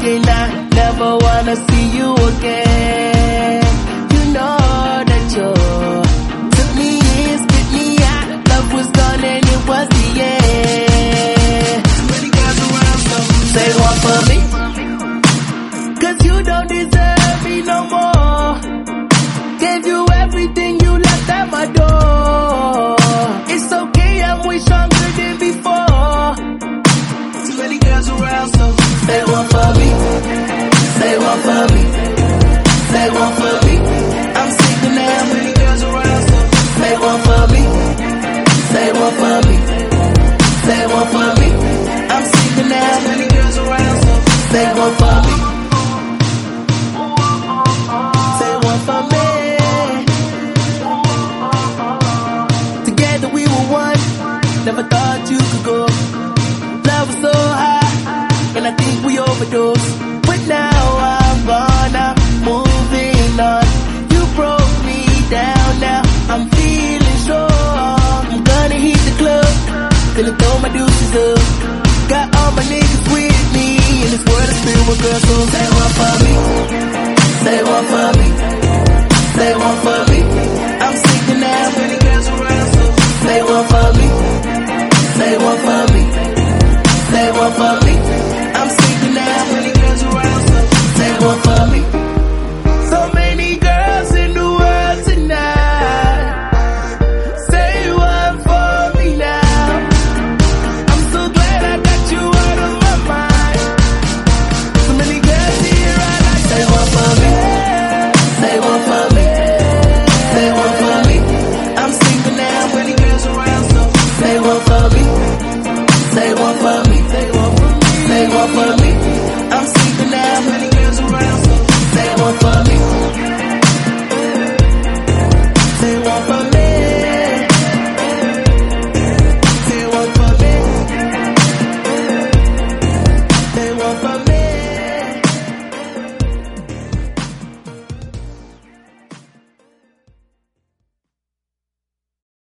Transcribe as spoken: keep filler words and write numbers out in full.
again, I never wanna see you again. You know that you took me in, spit me out. Love was gone and it was the end. Too many guys around, so say one for me, cause you don't deserve me no more. Gave you everything, you left at my door. It's okay, I'm way stronger than before. Too many girls around, so say one for me, say one for me, say one for me. I'm sick of now. Too many girls around, so say one for me, say one for me, say one for me. I'm sick of now. Too many girls around, so say one for me, say one for me. Together we were one, never thought you could go. Love was so high, and I think we overdosed. But now I'm gone, I'm moving on. You broke me down, now I'm feeling strong. I'm gonna hit the club, gonna throw my deuces up. Got all my niggas with me, in this world I still with girls. So say one for me, say one for me, say one for me. I'm sick of now. Many girls around, so say one for me, say one for me, say one for me. I'm sick of now. Many girls around, so say one for me. So many girls in the world tonight. Say one for me now. I'm so glad I got you out of my mind. So many girls here, I like. Say one for me, say one for me, say one for me. I'm single now. Many girls around, so say one for me, say one for me, say one for me, say one for me. I'm single now.